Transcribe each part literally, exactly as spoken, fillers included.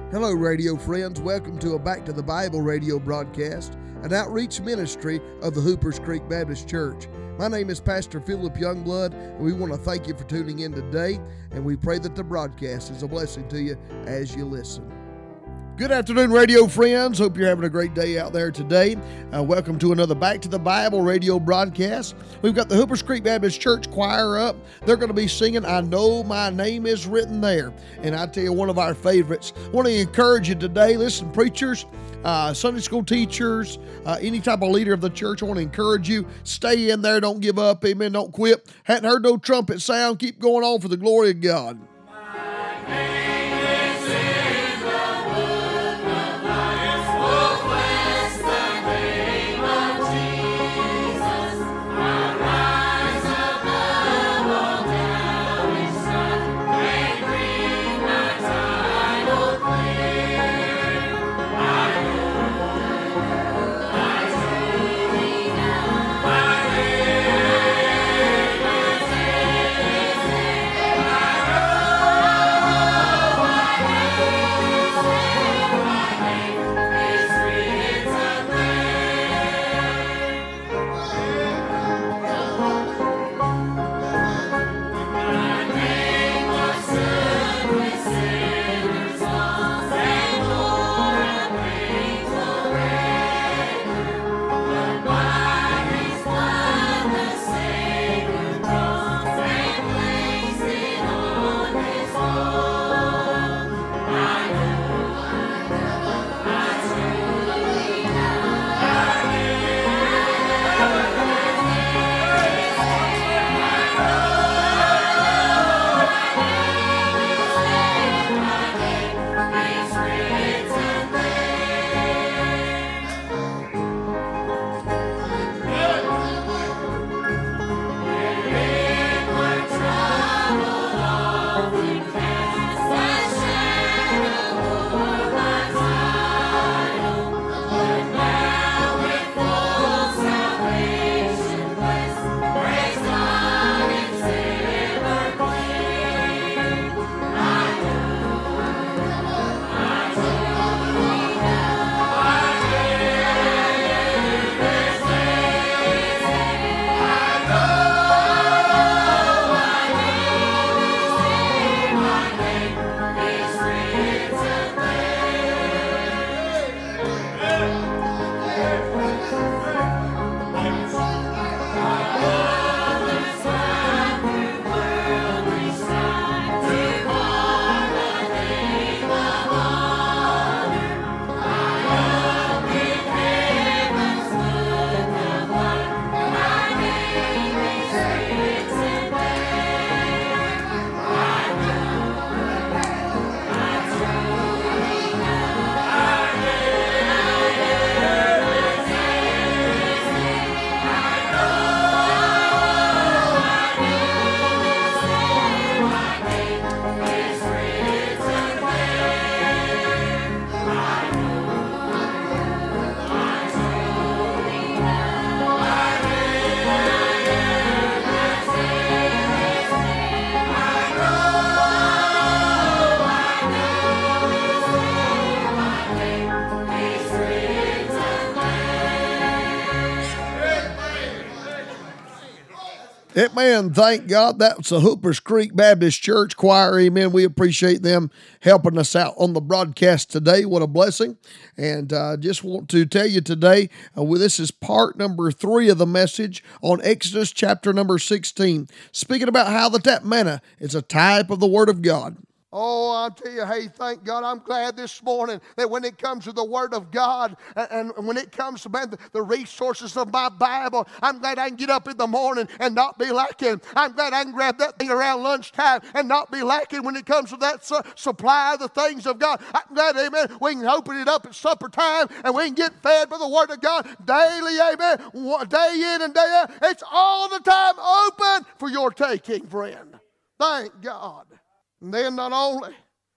Hello, radio friends. Welcome to a Back to the Bible radio broadcast, an outreach ministry of the Hoopers Creek Baptist Church. My name is Pastor Philip Youngblood, and we want to thank you for tuning in today, and we pray that the broadcast is a blessing to you as you listen. Good afternoon, radio friends. Hope you're having a great day out there today. Uh, welcome to another Back to the Bible radio broadcast. We've got the Hoopers Creek Baptist Church choir up. They're going to be singing, "I Know My Name Is Written There." And I tell you, one of our favorites. I want to encourage you today. Listen, preachers, uh, Sunday school teachers, uh, any type of leader of the church, I want to encourage you. Stay in there. Don't give up. Amen. Don't quit. Hadn't heard no trumpet sound. Keep going on for the glory of God. Amen. Thank God. That's the Hoopers Creek Baptist Church choir. Amen. We appreciate them helping us out on the broadcast today. What a blessing. And I uh, just want to tell you today, uh, well, this is part number three of the message on Exodus chapter number sixteen. Speaking about how that, that manna is a type of the Word of God. Oh, I'll tell you, hey, thank God. I'm glad this morning that when it comes to the Word of God and, and when it comes to man, the, the resources of my Bible, I'm glad I can get up in the morning and not be lacking. I'm glad I can grab that thing around lunchtime and not be lacking when it comes to that su- supply of the things of God. I'm glad, amen, we can open it up at supper time and we can get fed by the Word of God daily, amen, day in and day out. It's all the time open for your taking, friend. Thank God. And then not only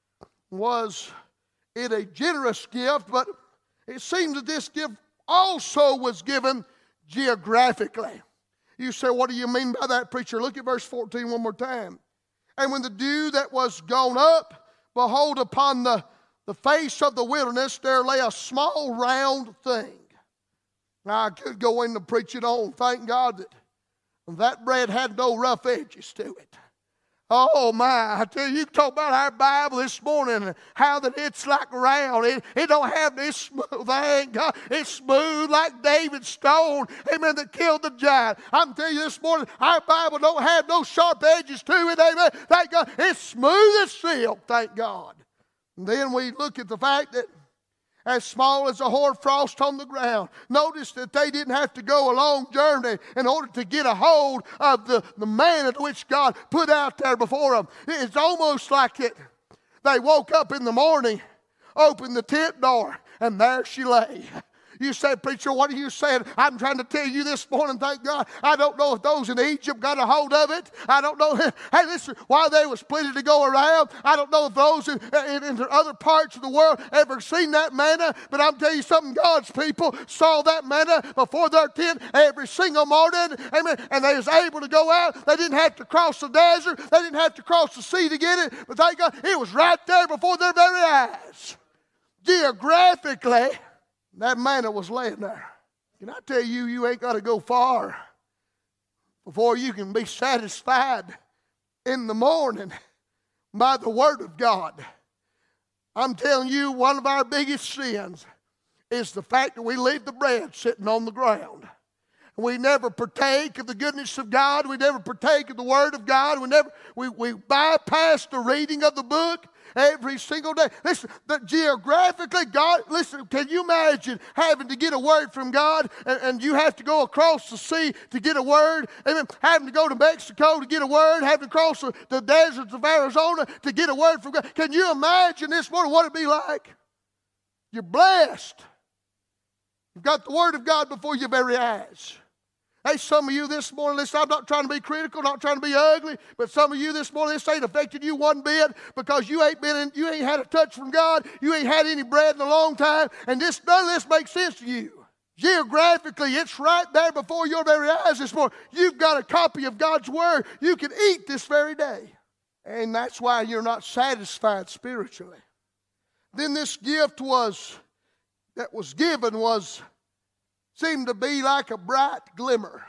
was it a generous gift, but it seems that this gift also was given geographically. You say, what do you mean by that, preacher? Look at verse fourteen one more time. And when the dew that was gone up, behold, upon the, the face of the wilderness, there lay a small round thing. Now, I could go into preaching on. Thank God that that bread had no rough edges to it. Oh, my. I tell you, you talk about our Bible this morning and how that it's like round. It, it don't have this smooth. Thank God. It's smooth like David's stone. Amen. That killed the giant. I'm telling you this morning, our Bible don't have no sharp edges to it. Amen. Thank God. It's smooth as silk. Thank God. And then we look at the fact that as small as a hoarfrost on the ground. Notice that they didn't have to go a long journey in order to get a hold of the, the manna which God put out there before them. It's almost like it. They woke up in the morning, opened the tent door, and there she lay. You say, preacher, what are you saying? I'm trying to tell you this morning, thank God. I don't know if those in Egypt got a hold of it. I don't know. Hey, listen, while they was plenty to go around, I don't know if those in, in, in other parts of the world ever seen that manna. But I'm telling you something, God's people saw that manna before their tent every single morning. Amen. And they was able to go out. They didn't have to cross the desert. They didn't have to cross the sea to get it. But thank God, it was right there before their very eyes. Geographically, that manna was laying there. Can I tell you, you ain't got to go far before you can be satisfied in the morning by the Word of God. I'm telling you, one of our biggest sins is the fact that we leave the bread sitting on the ground. We never partake of the goodness of God. We never partake of the Word of God. We never we, we bypass the reading of the book every single day. Listen, that geographically, God, listen, can you imagine having to get a word from God and, and you have to go across the sea to get a word? Amen. Having to go to Mexico to get a word, having to cross the, the deserts of Arizona to get a word from God. Can you imagine this morning what it'd be like? You're blessed. You've got the Word of God before your very eyes. Hey, some of you this morning, listen, I'm not trying to be critical, not trying to be ugly, but some of you this morning, this ain't affected you one bit because you ain't been in, you ain't had a touch from God, you ain't had any bread in a long time, and this none of this makes sense to you. Geographically, it's right there before your very eyes this morning. You've got a copy of God's Word. You can eat this very day. And that's why you're not satisfied spiritually. Then this gift was, that was given was seemed to be like a bright glimmer.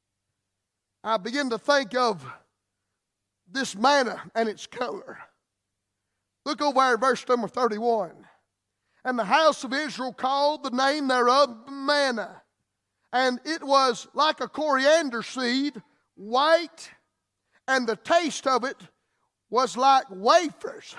I begin to think of this manna and its color. Look over there at verse number thirty-one. And the house of Israel called the name thereof manna. And it was like a coriander seed, white, and the taste of it was like wafers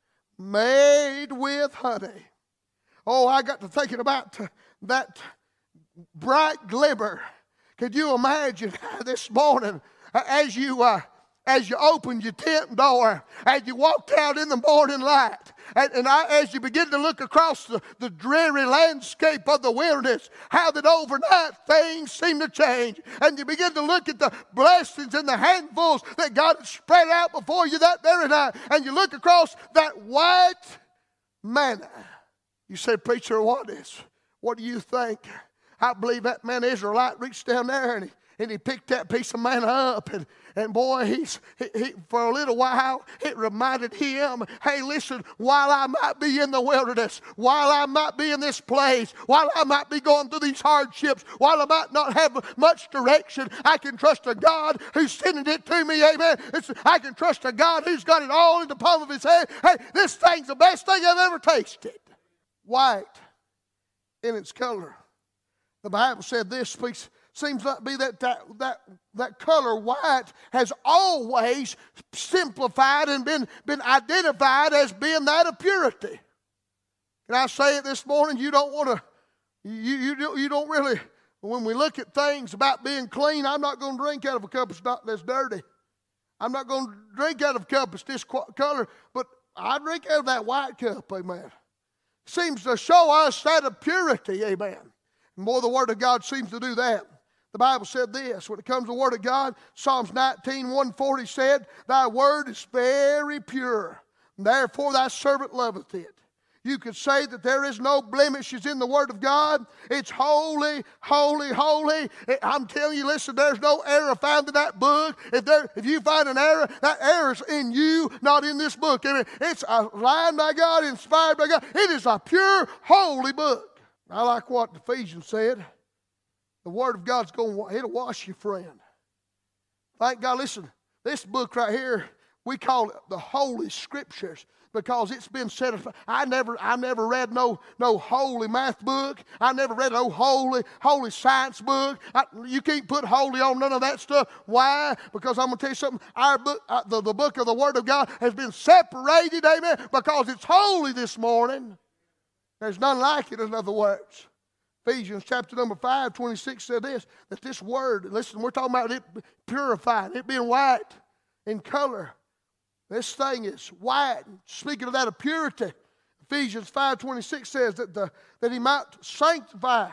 made with honey. Oh, I got to thinking about that bright glimmer. Could you imagine this morning as you uh, as you opened your tent door, as you walked out in the morning light, and, and I, as you begin to look across the, the dreary landscape of the wilderness, how that overnight things seem to change, and you begin to look at the blessings and the handfuls that God has spread out before you that very night, and you look across that white manna. You say, preacher, what is? What do you think? I believe that man Israelite reached down there and he, and he picked that piece of manna up. And, and boy, he's, he, he, for a little while, it reminded him, hey, listen, while I might be in the wilderness, while I might be in this place, while I might be going through these hardships, while I might not have much direction, I can trust a God who's sending it to me, amen. It's, I can trust a God who's got it all in the palm of his hand. Hey, this thing's the best thing I've ever tasted. White in its color. The Bible said this speaks, seems to be that, that that that color white has always simplified and been, been identified as being that of purity. Can I say it this morning? You don't want to, you, you, don't, you don't really, when we look at things about being clean, I'm not going to drink out of a cup that's, not, that's dirty. I'm not going to drink out of a cup that's this color, but I drink out of that white cup, amen. Seems to show us that of purity, amen. And boy, the Word of God seems to do that. The Bible said this, when it comes to the Word of God, Psalms nineteen, one forty said, thy word is very pure, and therefore thy servant loveth it. You could say that there is no blemishes in the Word of God. It's holy, holy, holy. I'm telling you, listen, there's no error found in that book. If there, if you find an error, that error's in you, not in this book. I mean, it's a line by God, inspired by God. It is a pure, holy book. I like what Ephesians said. The Word of God's going to, it'll wash you, friend. Thank God. Listen, this book right here, we call it the Holy Scriptures, because it's been set aside. I never, I never read no, no holy math book. I never read no holy, holy science book. I, you can't put holy on none of that stuff. Why? Because I'm going to tell you something. Our book, uh, the, the book of the Word of God has been separated, amen, because it's holy this morning. There's none like it, in other words. Ephesians chapter number five, twenty-six said this, that this Word, listen, we're talking about it purified, it being white in color. This thing is white. Speaking of that of purity, Ephesians five twenty-six says that, the, that he might sanctify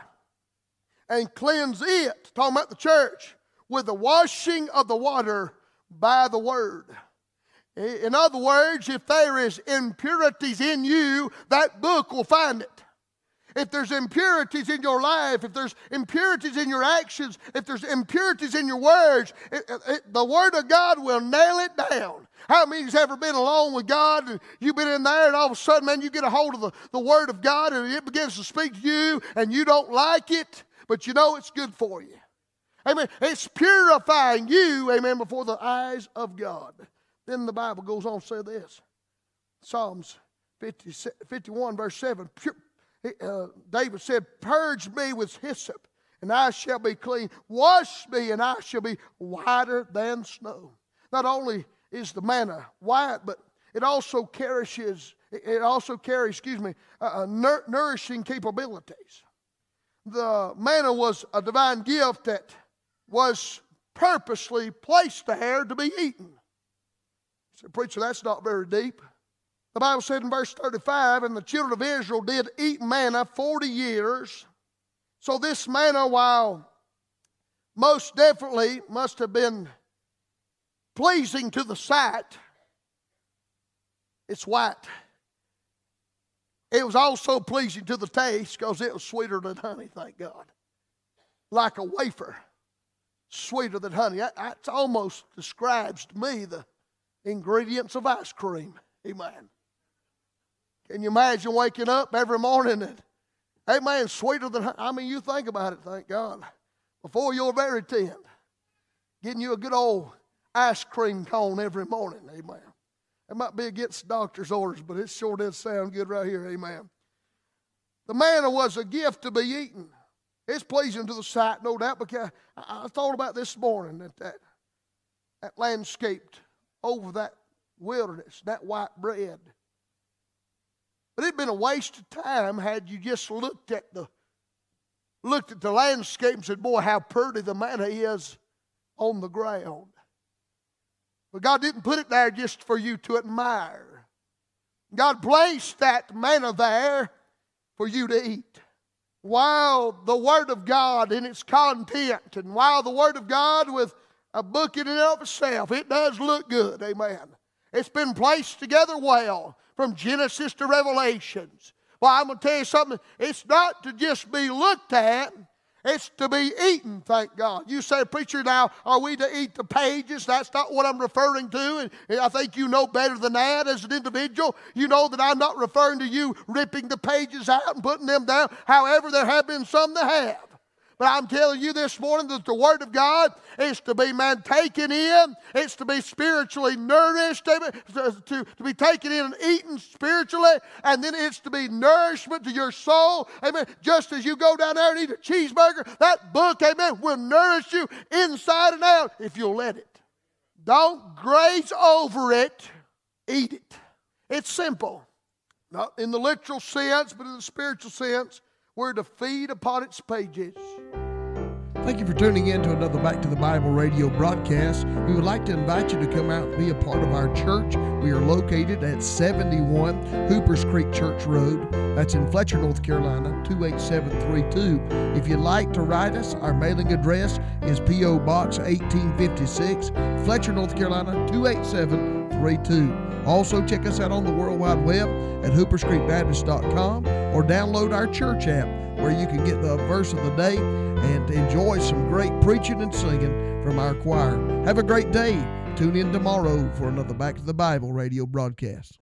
and cleanse it, talking about the church, with the washing of the water by the word. In other words, if there is impurities in you, that book will find it. If there's impurities in your life, if there's impurities in your actions, if there's impurities in your words, it, it, the Word of God will nail it down. How many has ever been alone with God and you've been in there and all of a sudden, man, you get a hold of the, the Word of God and it begins to speak to you and you don't like it, but you know it's good for you. Amen. It's purifying you, amen, before the eyes of God. Then the Bible goes on to say this. Psalms fifty, fifty-one, verse seven. Pure, Uh, David said, purge me with hyssop, and I shall be clean. Wash me, and I shall be whiter than snow. Not only is the manna white, but it also carries, it also carries, excuse me, uh, nur- nourishing capabilities. The manna was a divine gift that was purposely placed there to be eaten. I said, preacher, that's not very deep. The Bible said in verse thirty-five, and the children of Israel did eat manna forty years. So this manna, while most definitely must have been pleasing to the sight, it's white. It was also pleasing to the taste because it was sweeter than honey, thank God. Like a wafer, sweeter than honey. That, that almost describes to me the ingredients of ice cream. Amen. Can you imagine waking up every morning and, hey man, sweeter than, I mean, you think about it, thank God. Before your very tent, getting you a good old ice cream cone every morning, amen. It might be against doctor's orders, but it sure does sound good right here, amen. The manna was a gift to be eaten. It's pleasing to the sight, no doubt, because I, I thought about this morning that that, that landscaped over that wilderness, that white bread. But it'd been a waste of time had you just looked at the looked at the landscape and said, boy, how pretty the manna is on the ground. But God didn't put it there just for you to admire. God placed that manna there for you to eat. While the Word of God in its content, and while the Word of God with a book in and of itself, it does look good, amen. It's been placed together well. From Genesis to Revelations. Well, I'm going to tell you something. It's not to just be looked at. It's to be eaten, thank God. You say, preacher, now, are we to eat the pages? That's not what I'm referring to. And I think you know better than that as an individual. You know that I'm not referring to you ripping the pages out and putting them down. However, there have been some that have. But I'm telling you this morning that the Word of God is to be, man, taken in. It's to be spiritually nourished, to, to, to be taken in and eaten spiritually. And then it's to be nourishment to your soul. Amen. Just as you go down there and eat a cheeseburger, that book, amen, will nourish you inside and out if you'll let it. Don't graze over it. Eat it. It's simple. Not in the literal sense, but in the spiritual sense. We're to feed upon its pages. Thank you for tuning in to another Back to the Bible radio broadcast. We would like to invite you to come out and be a part of our church. We are located at seventy-one Hoopers Creek Church Road. That's in Fletcher, North Carolina, two eight seven three two. If you'd like to write us, our mailing address is P O Box eighteen fifty-six, Fletcher, North Carolina, two eight seven three two. Also, check us out on the World Wide Web at hoopers creek baptist dot com or download our church app where you can get the verse of the day and enjoy some great preaching and singing from our choir. Have a great day. Tune in tomorrow for another Back to the Bible radio broadcast.